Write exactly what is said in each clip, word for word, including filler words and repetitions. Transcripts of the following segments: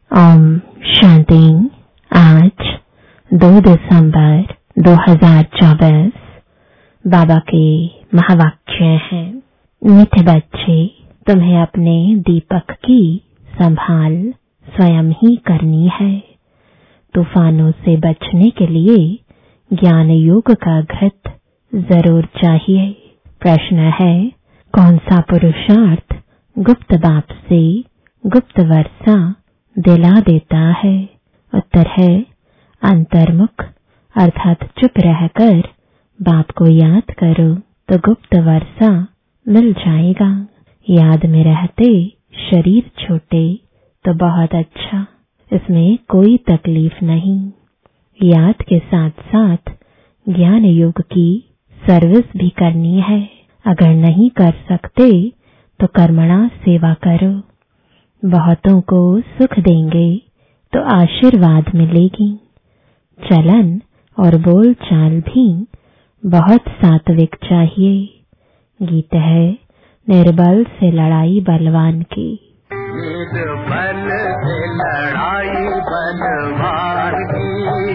ओम शांति। आज दो दिसंबर दो हज़ार चौबीस बाबा के महावाक्य हैं। मीठे बच्चे, तुम्हें अपने दीपक की संभाल स्वयं ही करनी है। तूफानों से बचने के लिए ज्ञान योग का घृत जरूर चाहिए। प्रश्न है, कौन सा पुरुषार्थ गुप्त बाप से गुप्त वर्षा दिला देता है? उत्तर है, अंतर्मुख अर्थात चुप रहकर बाप को याद करो तो गुप्त वर्षा मिल जाएगा। याद में रहते शरीर छोटे तो बहुत अच्छा, इसमें कोई तकलीफ नहीं। याद के साथ साथ ज्ञान योग की सर्विस भी करनी है। अगर नहीं कर सकते तो कर्मणा सेवा करो। बहुतों को सुख देंगे तो आशीर्वाद मिलेगी। चलन और बोल चाल भी बहुत सात्विक चाहिए। गीत है, निर्बल से लड़ाई बलवान की। निर्बल से लड़ाई बलवान की,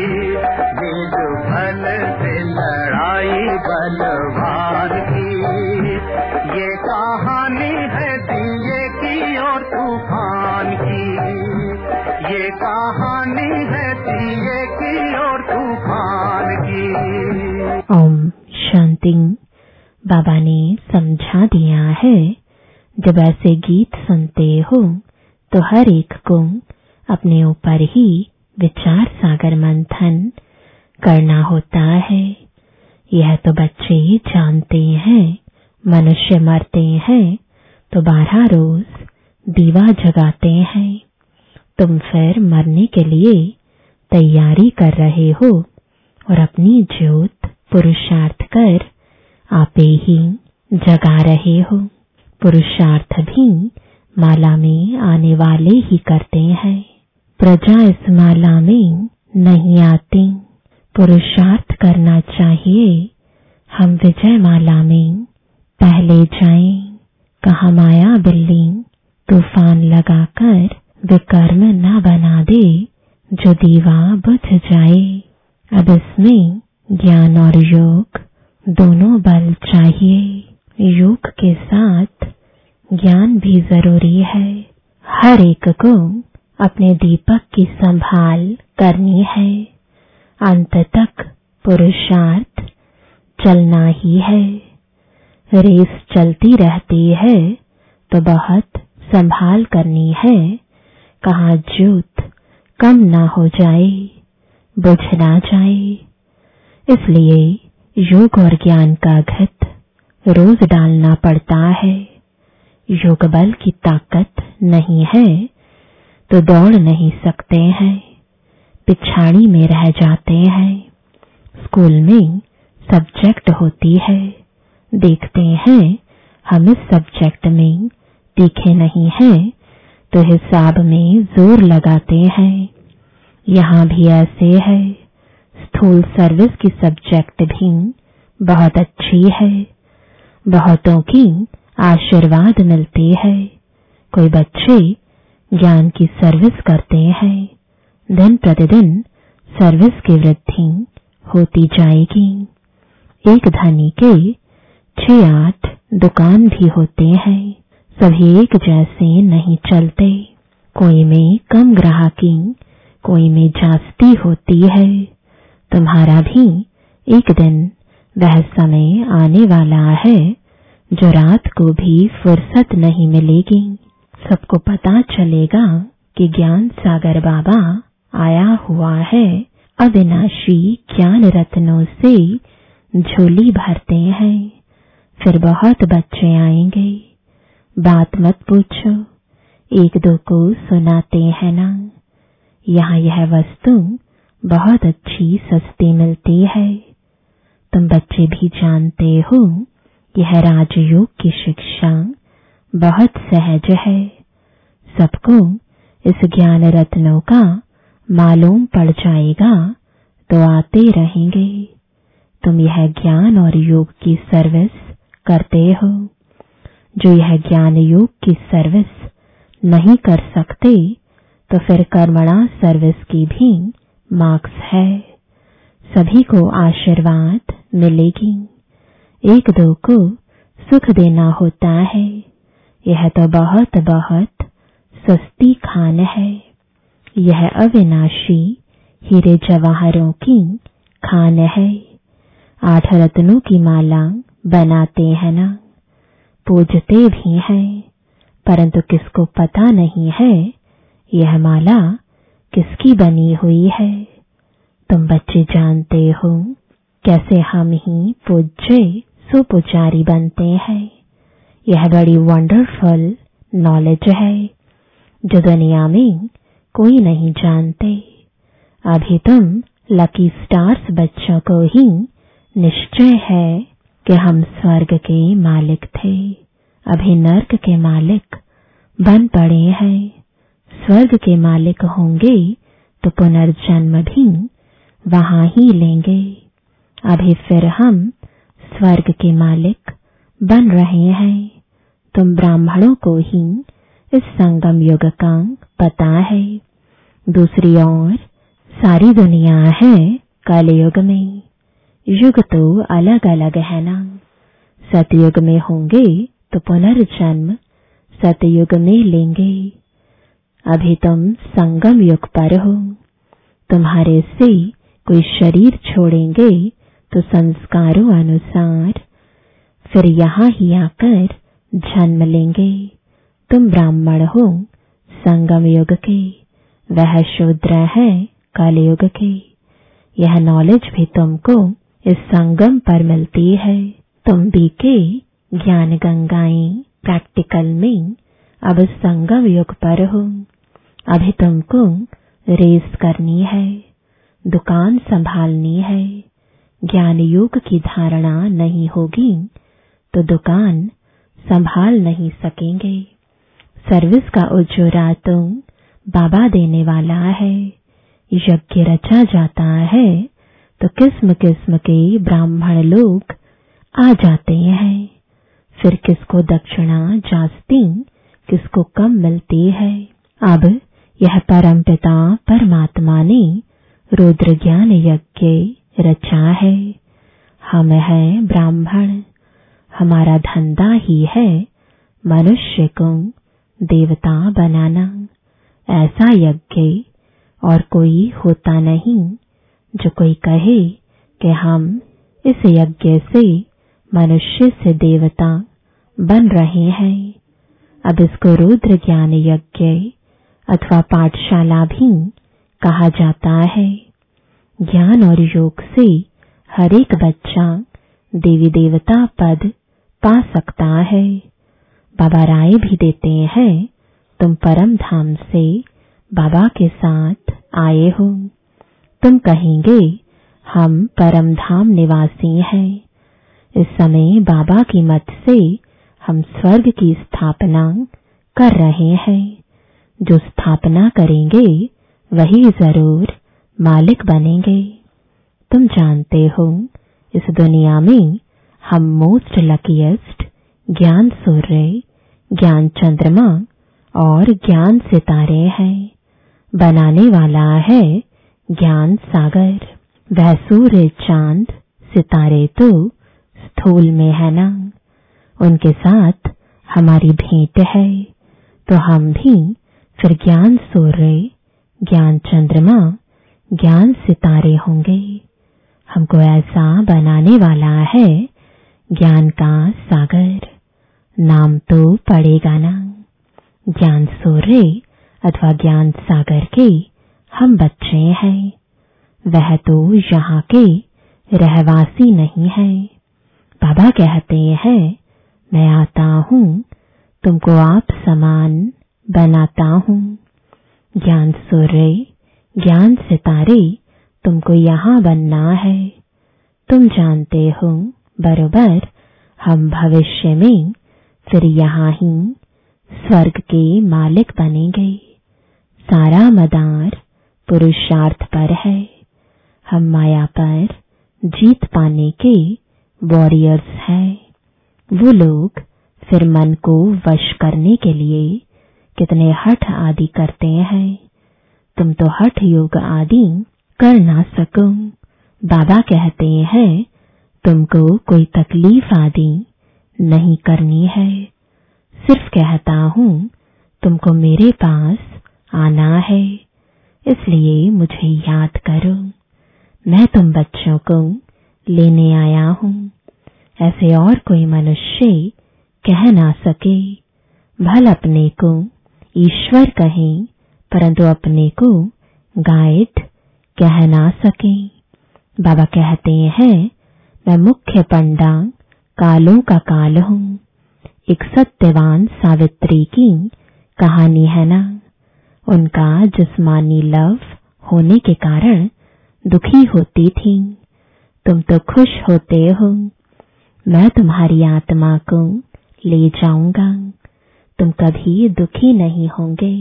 निर्बल से लड़ाई बलवान की। ये कहानी है दिए की और तूफान की, ये कहानी है दिए की और तूफान की। ओम शांति। बाबा ने समझा दिया है, जब ऐसे गीत सुनते हो तो हर एक को अपने ऊपर ही विचार सागर मंथन करना होता है। यह तो बच्चे जानते हैं, मनुष्य मरते हैं तो बारह रोज दीवा जगाते हैं। तुम फिर मरने के लिए तैयारी कर रहे हो और अपनी ज्योत पुरुषार्थ कर आपे ही जगा रहे हो। पुरुषार्थ भी माला में आने वाले ही करते हैं, प्रजा इस माला में नहीं आती। पुरुषार्थ करना चाहिए, हम विजय माला में पहले जाएं। कहा माया बिल्ली तूफान लगाकर विकर्म न बना दे, जो दीवा बुझ जाए। अब इसमें ज्ञान और योग दोनों बल चाहिए। योग के साथ ज्ञान भी जरूरी है। हर एक को अपने दीपक की संभाल करनी है। अंत तक पुरुषार्थ चलना ही है। रेस चलती रहती है तो बहुत संभाल करनी है। कहाँ ज्योत कम ना हो जाए, बुझ ना जाए। इसलिए योग और ज्ञान का घृत रोज डालना पड़ता है। योग बल की ताकत नहीं है तो दौड़ नहीं सकते हैं, पिछाड़ी में रह जाते हैं। स्कूल में सब्जेक्ट होती है, देखते हैं हम इस सब्जेक्ट में तीखे नहीं हैं तो हिसाब में जोर लगाते हैं। यहाँ भी ऐसे है। स्थूल सर्विस की सब्जेक्ट भी बहुत अच्छी है, बहुतों की आशीर्वाद मिलती है। कोई बच्चे ज्ञान की सर्विस करते हैं, दिन प्रतिदिन सर्विस की वृद्धि होती जाएगी। एक धनी के छह आठ दुकान भी होते हैं, सभी एक जैसे नहीं चलते। कोई में कम ग्राहकी, कोई में जास्ती होती है। तुम्हारा भी एक दिन वह समय आने वाला है जो रात को भी फुर्सत नहीं मिलेगी। सबको पता चलेगा कि ज्ञान सागर बाबा आया हुआ है। अविनाशी ज्ञान रत्नों से झोली भरते हैं। फिर बहुत बच्चे आएंगे, बात मत पूछो, एक दो को सुनाते हैं ना। यहाँ यह वस्तु बहुत अच्छी सस्ती मिलती है। तुम बच्चे भी जानते हो, यह राजयोग की शिक्षा बहुत सहज है। सबको इस ज्ञान रत्नों का मालूम पड़ जाएगा तो आते रहेंगे। तुम यह ज्ञान और योग की सर्विस करते हो। जो यह ज्ञान योग की सर्विस नहीं कर सकते तो फिर कर्मणा सर्विस की भी मार्क्स है। सभी को आशीर्वाद मिलेगी। एक दो को सुख देना होता है, यह तो बहुत बहुत सस्ती खान है। यह अविनाशी हीरे जवाहरों की खान है। आठ रत्नों की माला बनाते हैं ना, पूजते भी हैं, परंतु किसको पता नहीं है यह माला किसकी बनी हुई है। तुम बच्चे जानते हो कैसे हम ही पूज्य सुपुजारी बनते हैं। यह बड़ी वंडरफुल नॉलेज है जो दुनिया में कोई नहीं जानते। अभी तुम लकी स्टार्स बच्चों को ही निश्चय है कि हम स्वर्ग के मालिक थे, अभी नर्क के मालिक बन पड़े हैं। स्वर्ग के मालिक होंगे तो पुनर्जन्म भी वहां ही लेंगे। अभी फिर हम स्वर्ग के मालिक बन रहे हैं। तुम ब्राह्मणों को ही इस संगम युग का पता है। दूसरी ओर सारी दुनिया है कलयुग में। युग तो अलग अलग है ना। सतयुग में होंगे तो पुनर्जन्म सतयुग में लेंगे। अभी तुम संगम युग पर हो। तुम्हारे से कोई शरीर छोड़ेंगे तो संस्कारों अनुसार फिर यहाँ ही आकर जन्म लेंगे। तुम ब्राह्मण हो संगम युग के, वह शूद्र है कलयुग के। यह नॉलेज भी तुमको इस संगम पर मिलती है। तुम भी के ज्ञान गंगाएं प्रैक्टिकल में अब संगम युग पर हो। अभी तुमको रेस करनी है, दुकान संभालनी है। ज्ञान योग की धारणा नहीं होगी तो दुकान संभाल नहीं सकेंगे। सर्विस का उजोरा तो बाबा देने वाला है। यज्ञ रचा जाता है तो किस्म किस्म के ब्राह्मण लोग आ जाते हैं। फिर किसको दक्षिणा जास्ती किसको कम मिलती है। अब यह परमपिता परमात्मा ने रुद्र ज्ञान यज्ञ रचा है। हम हैं ब्राह्मण। हमारा धंधा ही है मनुष्य को देवता बनाना। ऐसा यज्ञ और कोई होता नहीं जो कोई कहे कि हम इस यज्ञ से मनुष्य से देवता बन रहे हैं। अब इसको रुद्र ज्ञान यज्ञ अथवा पाठशाला भी कहा जाता है। ज्ञान और योग से हर एक बच्चा देवी देवता पद पा सकता है। बाबा राय भी देते हैं, तुम परम धाम से बाबा के साथ आए हो। तुम कहेंगे हम परम धाम निवासी हैं। इस समय बाबा की मत से हम स्वर्ग की स्थापना कर रहे हैं। जो स्थापना करेंगे वही जरूर मालिक बनेंगे। तुम जानते हो इस दुनिया में हम मोस्ट लकीएस्ट ज्ञान सूर्य, ज्ञान चंद्रमा और ज्ञान सितारे हैं। बनाने वाला है ज्ञान सागर। वह सूर्य चांद सितारे तो स्थूल में है ना, उनके साथ हमारी भेंट है। तो हम भी फिर ज्ञान सूर्य, ज्ञान चंद्रमा, ज्ञान सितारे होंगे। हमको ऐसा बनाने वाला है ज्ञान का सागर। नाम तो पड़ेगा ना। ज्ञान सूर्य अथवा ज्ञान सागर के हम बच्चे हैं। वह तो यहाँ के रहवासी नहीं है। बाबा कहते हैं मैं आता हूँ तुमको आप समान बनाता हूँ। ज्ञान सूर्य, ज्ञान सितारे तुमको यहाँ बनना है। तुम जानते हो बरोबर हम भविष्य में फिर यहाँ ही स्वर्ग के मालिक बनेंगे। सारा मदार पुरुषार्थ पर है। हम माया पर जीत पाने के वॉरियर्स हैं। वो लोग फिर मन को वश करने के लिए कितने हठ आदि करते हैं। तुम तो हठ योग आदि कर ना सको। बाबा कहते हैं तुमको कोई तकलीफ आदि नहीं करनी है, सिर्फ कहता हूँ तुमको मेरे पास आना है, इसलिए मुझे याद करो। मैं तुम बच्चों को लेने आया हूँ, ऐसे और कोई मनुष्य कह ना सके। भल अपने को ईश्वर कहें परंतु अपने को गाइड कह ना सके। बाबा कहते हैं मैं मुख्य पंडा कालों का काल हूँ। एक सत्यवान सावित्री की कहानी है ना, उनका जिस्मानी लव होने के कारण दुखी होती थी। तुम तो खुश होते हो, मैं तुम्हारी आत्मा को ले जाऊंगा, तुम कभी दुखी नहीं होंगे।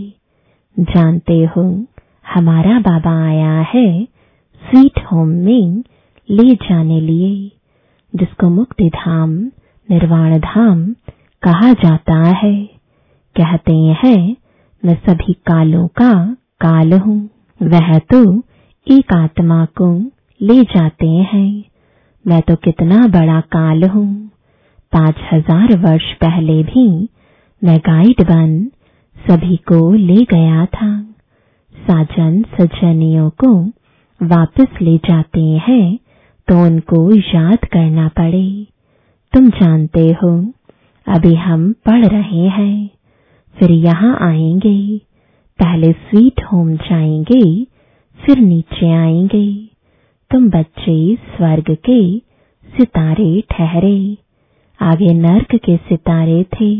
जानते हो हमारा बाबा आया है स्वीट होम में ले जाने लिए, जिसको मुक्ति धाम निर्वाण धाम कहा जाता है। कहते हैं मैं सभी कालों का काल हूँ। वह तो एक आत्मा को ले जाते हैं, मैं तो कितना बड़ा काल हूँ। पांच हजार वर्ष पहले भी मैं गाइड बन सभी को ले गया था। साजन सज्जनियों को वापस ले जाते हैं तो उनको याद करना पड़े। तुम जानते हो अभी हम पढ़ रहे हैं, फिर यहाँ आएंगे, पहले स्वीट होम जाएंगे, फिर नीचे आएंगे। तुम बच्चे स्वर्ग के सितारे ठहरे, आगे नर्क के सितारे थे।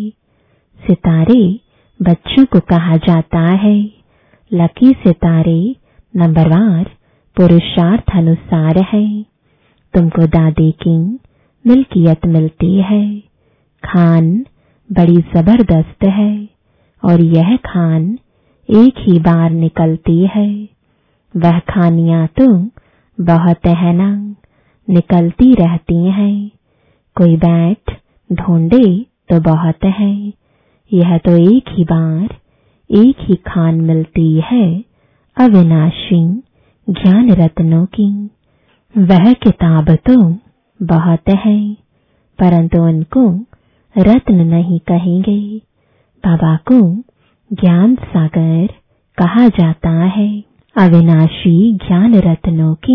सितारे बच्चों को कहा जाता है, लकी सितारे नंबरवार पुरुषार्थ अनुसार है। तुमको दादी की मिल्कियत मिलती है। खान बड़ी जबरदस्त है और यह खान एक ही बार निकलती है। वह खानियां तो बहुत है ना, निकलती रहती हैं। कोई बैठ ढूंढे तो बहुत है, यह तो एक ही बार एक ही खान मिलती है अविनाशी ज्ञान रत्नों की। वह किताब तो बहुत है परंतु उनको रत्न नहीं कहेंगे। बाबा को ज्ञान सागर कहा जाता है। अविनाशी ज्ञान रत्नों की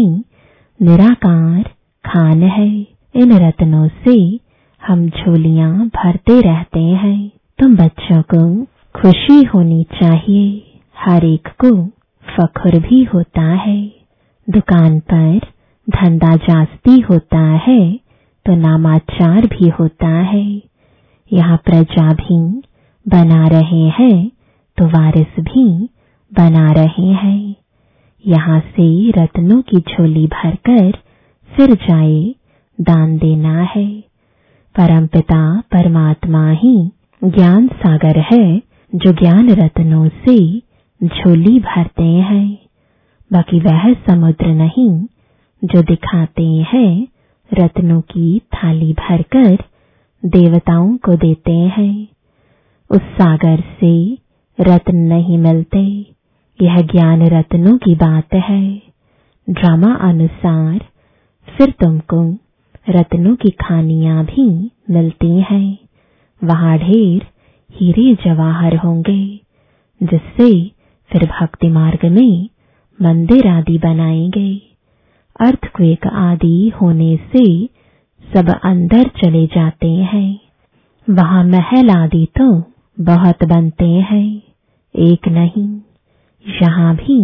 निराकार खान है। इन रत्नों से हम झोलियां भरते रहते हैं। तुम बच्चों को खुशी होनी चाहिए, हर एक को फख्र भी होता है। दुकान पर धंधा जास्ती होता है तो नामाचार भी होता है। यहाँ प्रजा भी बना रहे हैं तो वारिस भी बना रहे हैं। यहाँ से रत्नों की झोली भरकर फिर जाए दान देना है। परमपिता परमात्मा ही ज्ञान सागर है जो ज्ञान रत्नों से झोली भरते हैं। बाकी वह समुद्र नहीं जो दिखाते हैं रत्नों की थाली भरकर देवताओं को देते हैं। उस सागर से रत्न नहीं मिलते, यह ज्ञान रत्नों की बात है। ड्रामा अनुसार फिर तुमको रत्नों की खानियां भी मिलती हैं। वहां ढेर हीरे जवाहर होंगे, जिससे फिर भक्ति मार्ग में मंदिर आदि बनाएंगे। अर्थक्वेक आदि होने से सब अंदर चले जाते हैं। वहां महल आदि तो बहुत बनते हैं, एक नहीं। यहाँ भी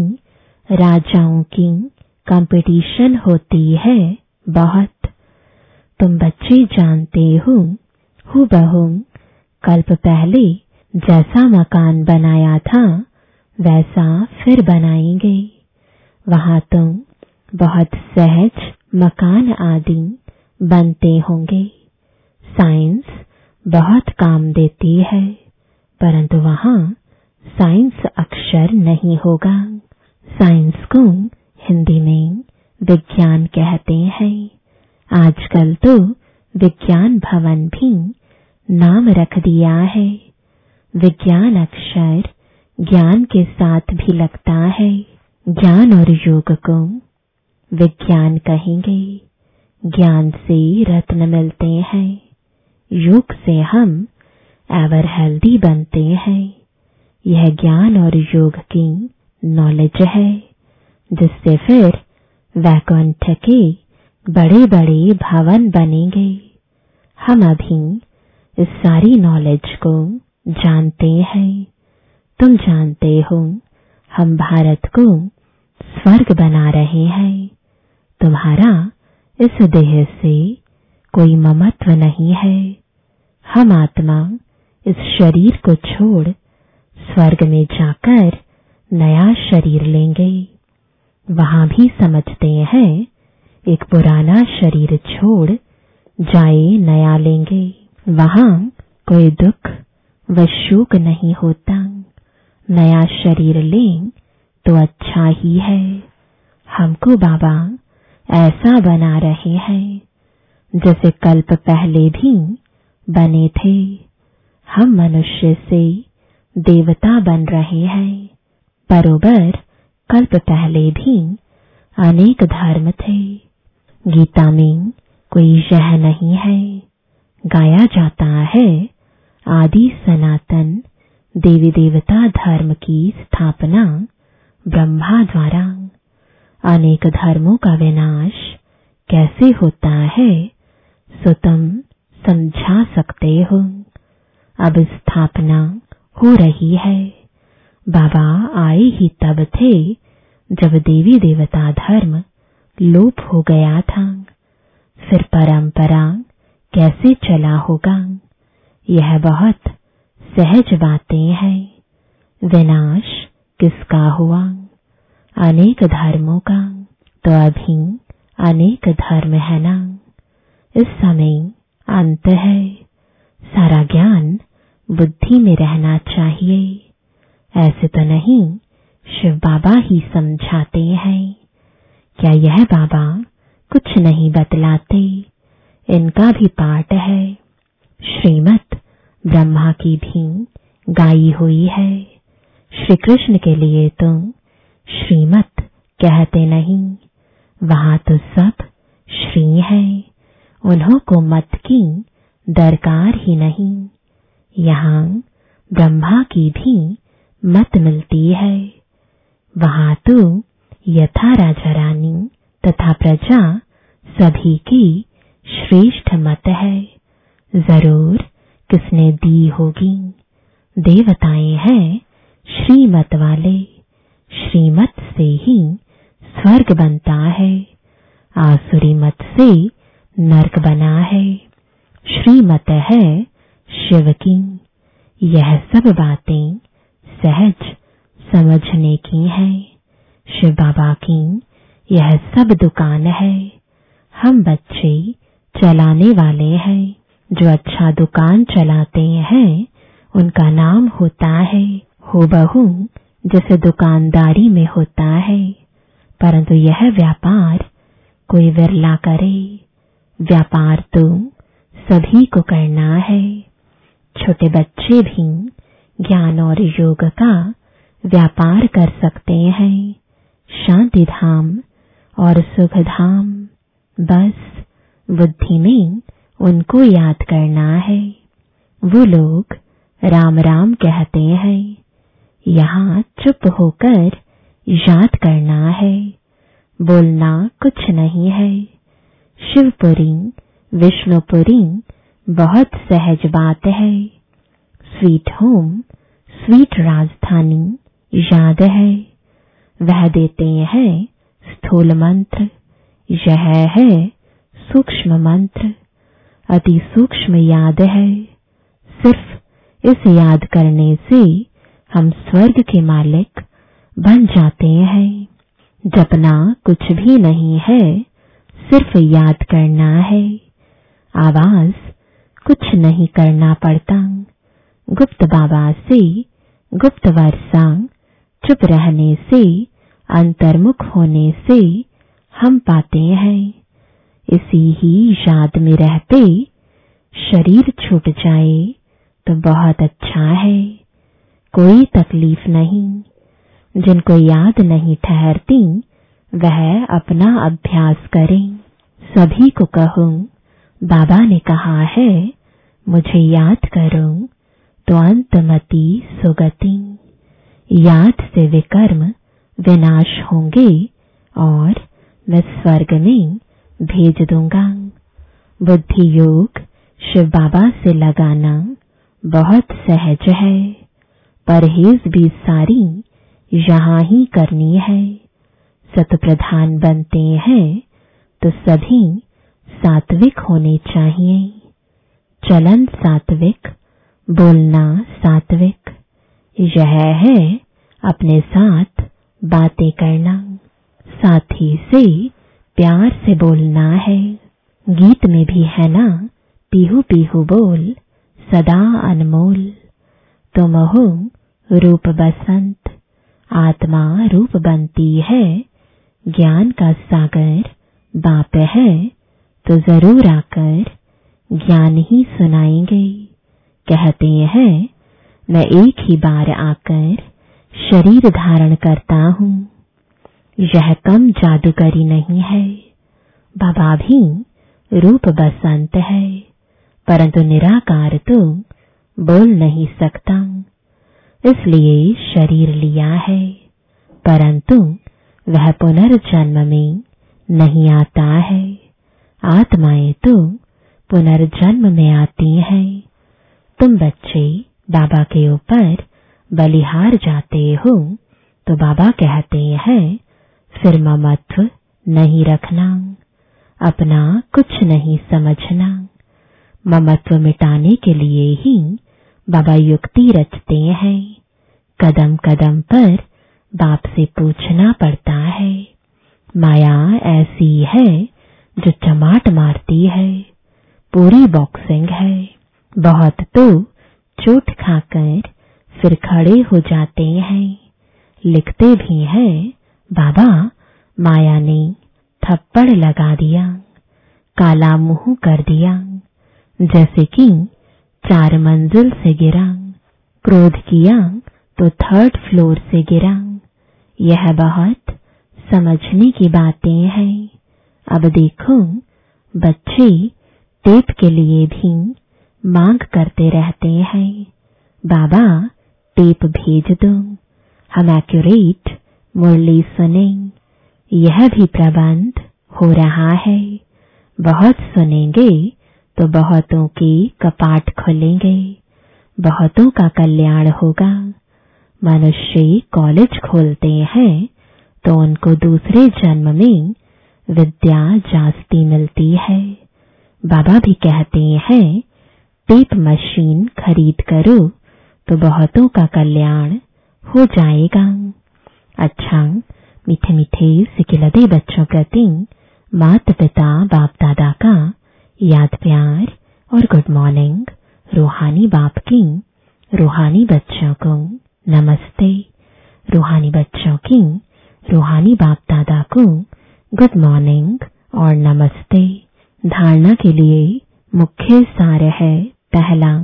राजाओं की कंपटीशन होती है बहुत। तुम बच्चे जानते हो हूबहू कल्प पहले जैसा मकान बनाया था वैसा फिर बनाएंगे। वहां तुम बहुत सहज मकान आदि बनते होंगे। साइंस बहुत काम देती है परंतु वहां साइंस अक्षर नहीं होगा। साइंस को हिंदी में विज्ञान कहते हैं। आजकल तो विज्ञान भवन भी नाम रख दिया है। विज्ञान अक्षर ज्ञान के साथ भी लगता है। ज्ञान और योग को विज्ञान कहेंगे। ज्ञान से रत्न मिलते हैं, योग से हम एवर हेल्दी बनते हैं। यह ज्ञान और योग की नॉलेज है, जिससे फिर वैकुंठ के बड़े बड़े भवन बनेंगे। हम अभी इस सारी नॉलेज को जानते हैं। तुम जानते हो हम भारत को स्वर्ग बना रहे हैं। तुम्हारा इस देह से कोई ममत्व नहीं है। हम आत्मा इस शरीर को छोड़ स्वर्ग में जाकर नया शरीर लेंगे। वहां भी समझते हैं एक पुराना शरीर छोड़ जाए नया लेंगे। वहां कोई दुख व शोक नहीं होता। नया शरीर लें तो अच्छा ही है। हमको बाबा ऐसा बना रहे हैं जैसे कल्प पहले भी बने थे। हम मनुष्य से देवता बन रहे हैं। बरोबर कल्प पहले भी अनेक धर्म थे। गीता में कोई यह नहीं है। गाया जाता है आदि सनातन देवी देवता धर्म की स्थापना ब्रह्मा द्वारा। अनेक धर्मों का विनाश कैसे होता है सो तुम समझा सकते हो। अब स्थापना हो रही है। बाबा आए ही तब थे जब देवी देवता धर्म लोप हो गया था। फिर परंपरा कैसे चला होगा? यह बहुत सहज बातें हैं। विनाश किसका हुआ? अनेक धर्मों का। तो अभी अनेक धर्म है ना। इस समय अंत है। सारा ज्ञान बुद्धि में रहना चाहिए। ऐसे तो नहीं शिव बाबा ही समझाते हैं। क्या यह बाबा कुछ नहीं बतलाते? इनका भी पाठ है। श्रीमत ब्रह्मा की भी गाई हुई है। श्री कृष्ण के लिए तो श्रीमत कहते नहीं। वहां तो सब श्री है। उन्हों को मत की दरकार ही नहीं। यहाँ ब्रह्मा की भी मत मिलती है। वहां तो यथा राजा रानी तथा प्रजा सभी की श्रेष्ठ मत है। जरूर किसने दी होगी। देवताएं हैं श्रीमत वाले। श्रीमत से ही स्वर्ग बनता है। आसुरी मत से नरक बना है। श्रीमत है शिव की। यह सब बातें सहज समझने की है। शिव बाबा की यह सब दुकान है। हम बच्चे चलाने वाले हैं। जो अच्छा दुकान चलाते हैं उनका नाम होता है हूबहू जैसे दुकानदारी में होता है। परंतु यह व्यापार कोई विरला करे। व्यापार तो सभी को करना है। छोटे बच्चे भी ज्ञान और योग का व्यापार कर सकते हैं। शांति धाम और सुख धाम, बस बुद्धि में उनको याद करना है। वो लोग राम राम कहते हैं। यहाँ चुप होकर याद करना है। बोलना कुछ नहीं है। शिवपुरी विष्णुपुरी बहुत सहज बात है। स्वीट होम स्वीट राजधानी याद है। वह देते हैं स्थूल मंत्र। यह है सूक्ष्म मंत्र। अति सूक्ष्म याद है। सिर्फ इस याद करने से हम स्वर्ग के मालिक बन जाते हैं। जपना कुछ भी नहीं है, सिर्फ याद करना है। आवाज कुछ नहीं करना पड़ता। गुप्त बाबा से गुप्त वर्षा चुप रहने से अंतर्मुख होने से हम पाते हैं। इसी ही याद में रहते शरीर छूट जाए तो बहुत अच्छा है। कोई तकलीफ नहीं। जिनको याद नहीं ठहरती वह अपना अभ्यास करें। सभी को कहूं, बाबा ने कहा है मुझे याद करो तो अंतमति सुगति। याद से विकर्म विनाश होंगे और मैं स्वर्ग में भेज दूंगा। बुद्धि योग शिव बाबा से लगाना बहुत सहज है। परहेज भी सारी यहाँ ही करनी है। सतप्रधान बनते हैं तो सभी सात्विक होने चाहिए। चलन सात्विक, बोलना सात्विक, यह है अपने साथ बातें करना। साथी से प्यार से बोलना है। गीत में भी है ना, पीहू पीहू बोल सदा अनमोल। तुम हो रूप बसंत, आत्मा रूप बनती है। ज्ञान का सागर बाप है तो जरूर आकर ज्ञान ही सुनाएंगे। कहते हैं मैं एक ही बार आकर शरीर धारण करता हूँ। यह कम जादूगरी नहीं है। बाबा भी रूप बसंत है, परंतु निराकार तो बोल नहीं सकता, इसलिए शरीर लिया है। परंतु वह पुनर्जन्म में नहीं आता है। आत्माएं तो पुनर्जन्म में आती हैं। तुम बच्चे बाबा के ऊपर बलिहार जाते हो तो बाबा कहते हैं फिर ममत्व नहीं रखना, अपना कुछ नहीं समझना। ममत्व मिटाने के लिए ही बाबा युक्ति रचते हैं। कदम कदम पर बाप से पूछना पड़ता है। माया ऐसी है जो चमाट मारती है, पूरी बॉक्सिंग है। बहुत तो चोट खाकर फिर खड़े हो जाते हैं। लिखते भी हैं बाबा माया ने थप्पड़ लगा दिया, काला मुंह कर दिया, जैसे कि चार मंजिल से गिरा। क्रोध किया तो थर्ड फ्लोर से गिरा। यह बहुत समझने की बातें हैं। अब देखो बच्चे टेप के लिए भी मांग करते रहते हैं, बाबा टेप भेज दो, हम एक्यूरेट मुरली सुने। यह भी प्रबंध हो रहा है। बहुत सुनेंगे तो बहुतों के कपाट खुलेंगे, बहुतों का कल्याण होगा। मनुष्य कॉलेज खोलते हैं तो उनको दूसरे जन्म में विद्या जास्ती मिलती है। बाबा भी कहते हैं टेप मशीन खरीद करो तो बहुतों का कल्याण हो जाएगा। अच्छा, मीठे मीठे सिकिलदे बच्चों प्रति माता पिता बाप दादा का याद प्यार और गुड मॉर्निंग। रूहानी बाप की रूहानी बच्चों को नमस्ते। रूहानी बच्चों की रूहानी बाप दादा को गुड मॉर्निंग और नमस्ते। धारणा के लिए मुख्य सार है, पहला,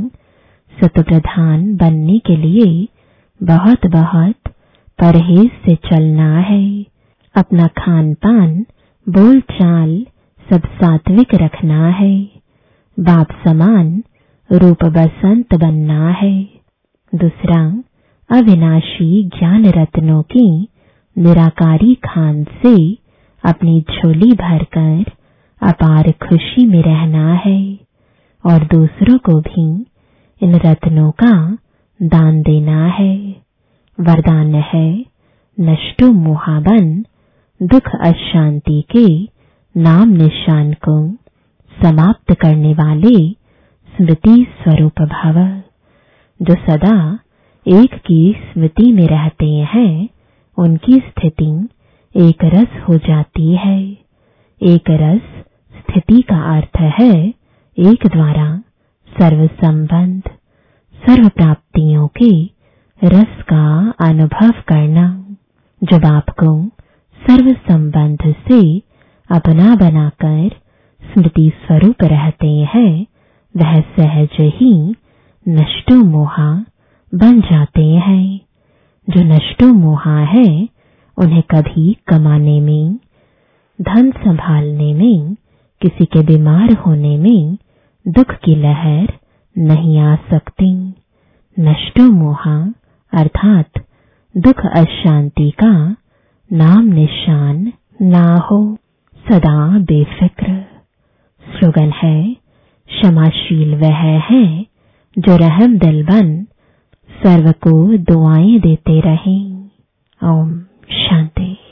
सतप्रधान बनने के लिए बहुत बहुत परहेज से चलना है। अपना खान पान बोल चाल सब सात्विक रखना है। बाप समान रूप बसंत बनना है। दूसरा, अविनाशी ज्ञान रत्नों की निराकारी खान से अपनी झोली भरकर अपार खुशी में रहना है और दूसरों को भी इन रत्नों का दान देना है। वरदान है, नष्टो मोहाबन, दुख अशांति के नाम निशान को समाप्त करने वाले स्मृति स्वरूप भव। जो सदा एक की स्मृति में रहते हैं उनकी स्थिति एक रस हो जाती है। एक रस स्थिति का अर्थ है एक द्वारा सर्व संबंध, सर्व प्राप्तियों के रस का अनुभव करना। जब आपको सर्व संबंध से अपना बनाकर स्मृति स्वरूप रहते हैं, वह सहज ही नष्टो मोहा बन जाते हैं। जो नष्टो मोहा है उन्हें कभी कमाने में, धन संभालने में, किसी के बीमार होने में दुख की लहर नहीं आ सकती। नष्टो मोहा अर्थात दुख अशांति का नाम निशान ना हो, सदा बेफिक्र। स्लोगन है, क्षमाशील वह है जो रहम दिल बन सर्व को दुआएं देते रहे। ओम शांति।